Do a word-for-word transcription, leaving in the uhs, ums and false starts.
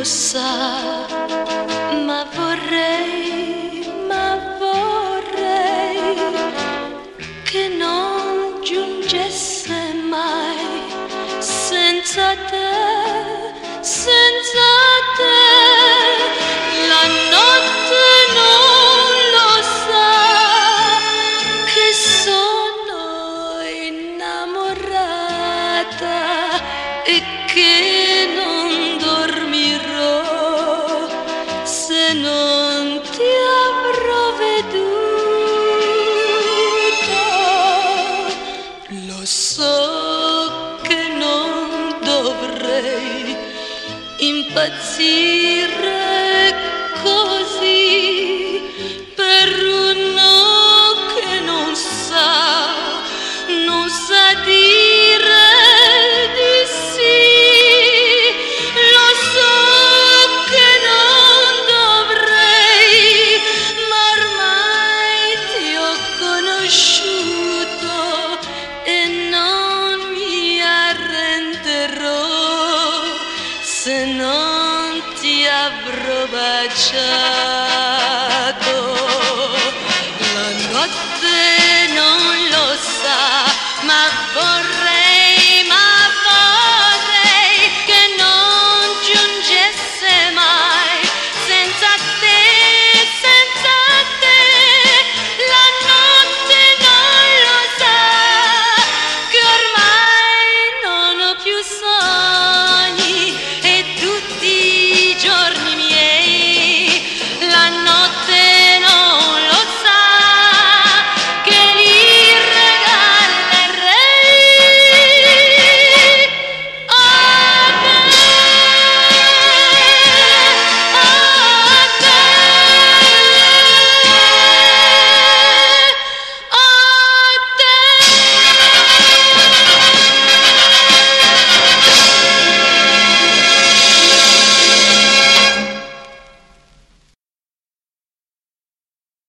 sa, ma vorrei, ma vorrei che non giungesse mai senza te, senza te. La notte non lo sa che sono innamorata e che non dormirò se non ti avrò veduta. Lo so che non dovrei impazzire così per uno che non sa, non sa dire di sì. Lo so che non dovrei, ma ormai ti ho conosciuto e non mi arrenderò se non ti avrò baciato.